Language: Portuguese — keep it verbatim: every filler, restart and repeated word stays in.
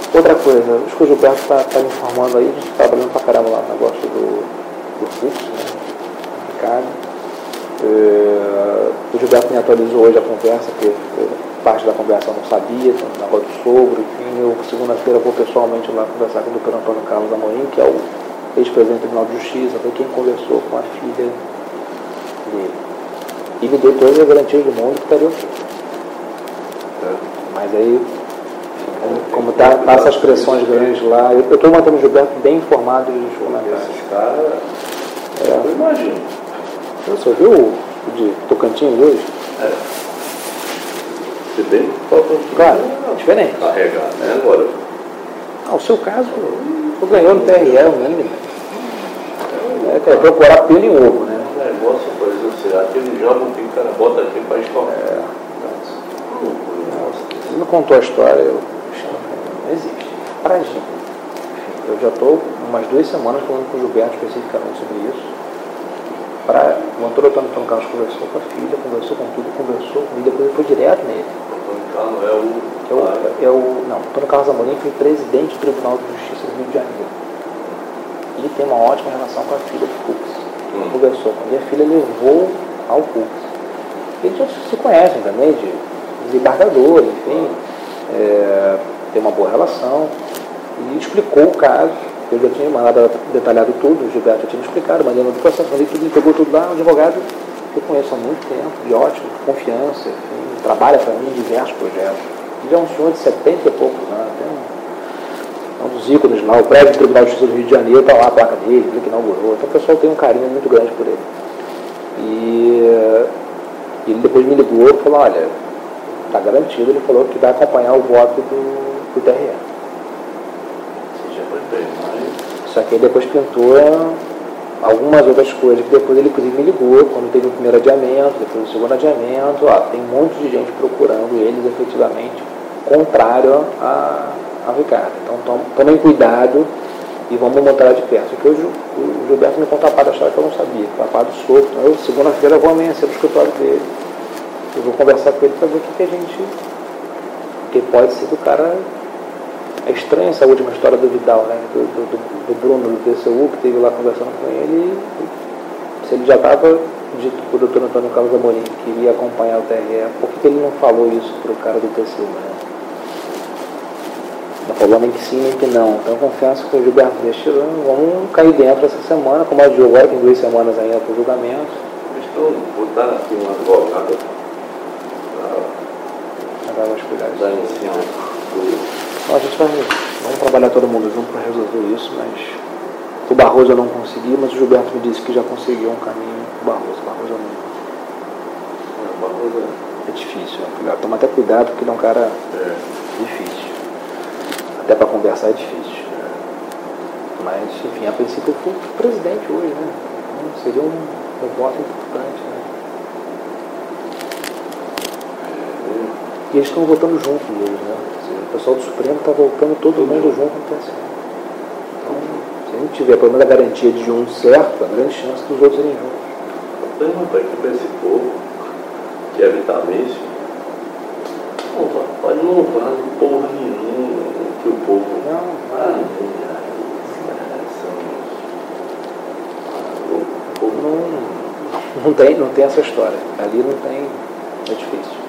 Outra coisa, acho que o Gilberto está tá me informando aí, a gente está trabalhando pra caramba lá no negócio do, do fluxo, né? Complicado. É, o Gilberto me atualizou hoje a conversa, porque parte da conversa eu não sabia, tem um negócio do sogro, enfim, eu segunda-feira vou pessoalmente lá conversar com o doutor Antônio Carlos Amorim, que é o ex-presidente do Tribunal de Justiça, foi quem conversou com a filha dele. E me deu todas as garantias do mundo que estaria ok. É. Mas aí, enfim, como está tá essas pressões grandes lá, eu estou mantendo o Gilberto bem informado dos comentários. Esses caras, é. Eu imagino. Você viu o de Tocantins hoje? É. Se bem que falta um claro, diferente. Carregar, né? Agora. Ah, o seu caso, tu ganhou no T R E, o mínimo. É, quer procurar pelo em ovo, né? O negócio, por exemplo, será que ele joga o que o cara bota aqui para escolar? É. Você me contou a história, eu... não existe. Pra gente. Eu já estou umas duas semanas falando com o Gilberto especificamente sobre isso. Pra... O Antônio Antônio Carlos conversou com a filha, conversou com tudo, conversou comigo, depois ele foi direto nele. O Antônio Carlos é o... É o, é o não, o Antônio Carlos Amorim foi presidente do Tribunal de Justiça do Rio de Janeiro. Ele tem uma ótima relação com a filha do Fux. Ele hum. conversou com ele, a filha levou ao Fux. Eles já se conhecem também, de desembargador, enfim, é, tem uma boa relação. E explicou o caso, eu já tinha mandado detalhado tudo, o Gilberto já tinha explicado, mandei no processo, mandei tudo, ele pegou tudo lá, um advogado que eu conheço há muito tempo, de ótimo, de confiança, enfim, trabalha para mim em diversos projetos. Ele é um senhor de setenta e poucos anos, tem um, um dos ícones lá, o prédio do Tribunal de Justiça do Rio de Janeiro, está lá a placa dele, ele que inaugurou, então o pessoal tem um carinho muito grande por ele. E ele depois me ligou e falou, olha, está garantido, ele falou que vai acompanhar o voto do, do T R E. Só que ele depois pintou algumas outras coisas, que depois ele inclusive me ligou, quando teve o primeiro adiamento, depois o segundo adiamento, ó, tem um monte de gente procurando eles efetivamente, contrário a, a Ricardo. Então tom, tomem cuidado e vamos montar de perto. Porque hoje o, o Gilberto me contou a parte da história que eu não sabia, a parte do sopro. Então eu, segunda-feira, eu vou amanhecer no escritório dele, eu vou conversar com ele para ver o que, que a gente, que pode ser do cara. É estranha essa última história do Vidal, né? do, do, do Bruno, do T C U, que esteve lá conversando com ele, e se ele já estava dito para o doutor Antônio Carlos Amorim que iria acompanhar o T R E, por que, que ele não falou isso para o cara do T C U? Né? Não falou nem que sim, nem que não. Então confiança com o Gilberto deixa, vamos cair dentro essa semana, como a de agora, tem duas semanas ainda para o julgamento. Estou botando aqui uma advogada para dar umas cuidados. Dar em cima do... Então, a gente vai vamos trabalhar todo mundo junto para resolver isso, mas o Barroso eu não consegui, mas o Gilberto me disse que já conseguiu um caminho com o Barroso. O Barroso eu não... É, Barroso é difícil, né? Toma até cuidado, porque ele é um cara é. difícil. Até para conversar é difícil. É. Mas, enfim, a princípio eu fui presidente hoje, né? Então, seria um, um voto importante, né? E eles estão votando juntos hoje, né? O pessoal do Supremo está voltando todo mundo junto no T S E. Então, se a gente tiver pelo menos a garantia de um certo, a grande chance dos outros irem juntos. Pergunta aqui para esse povo, que é vitalício, não pode não vale porra nenhuma que o povo. Não, vale. Não, não, tem, não tem essa história. Ali não tem. É difícil.